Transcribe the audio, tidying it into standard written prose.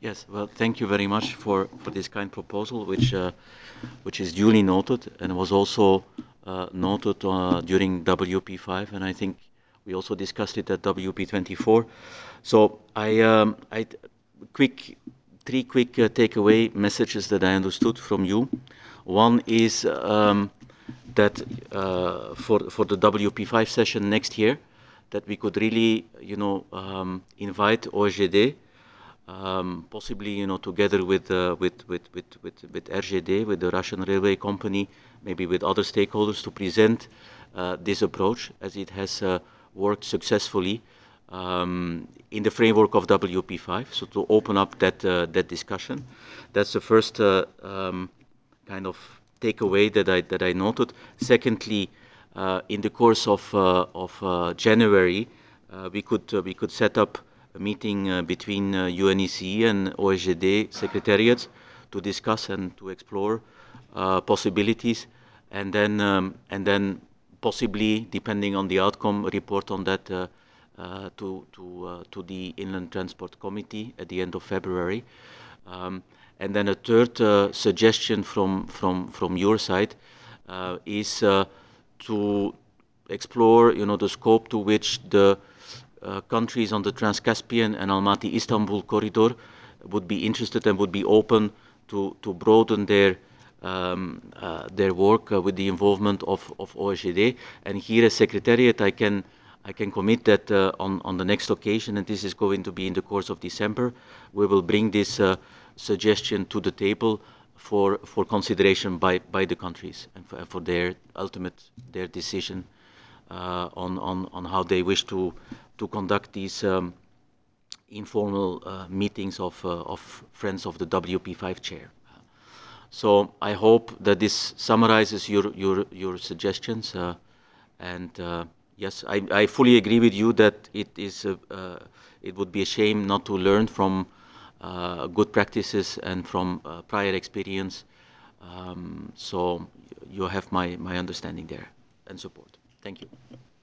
Yes, well, thank you very much for this kind proposal, which is duly noted and was also noted during WP5, and I think we also discussed it at WP24. So quick three quick takeaway messages that I understood from you. One is that for the WP5 session next year, that we could really, invite OSGD, possibly, together with RGD, with the Russian railway company, maybe with other stakeholders, to present this approach as it has worked successfully in the framework of WP5. So to open up that discussion, that's the first kind of takeaway that I noted. Secondly, in the course of January, we could set up a meeting between UNECE and OSGD secretariats to discuss and to explore possibilities, and then possibly, depending on the outcome, report on that to the Inland Transport Committee at the end of February. And then a third suggestion from your side is to explore, the scope to which the countries on the Trans-Caspian and Almaty-Istanbul corridor would be interested and would be open to broaden their work with the involvement of OSGD. And here, as Secretariat, I can commit that on the next occasion, and this is going to be in the course of December, we will bring this suggestion to the table for consideration by the countries and for their decision on how they wish to conduct these informal meetings of friends of the WP5 chair. So I hope that this summarizes your suggestions, and yes, I fully agree with you that it would be a shame not to learn from good practices and from prior experience. So you have my understanding there and support. Thank you.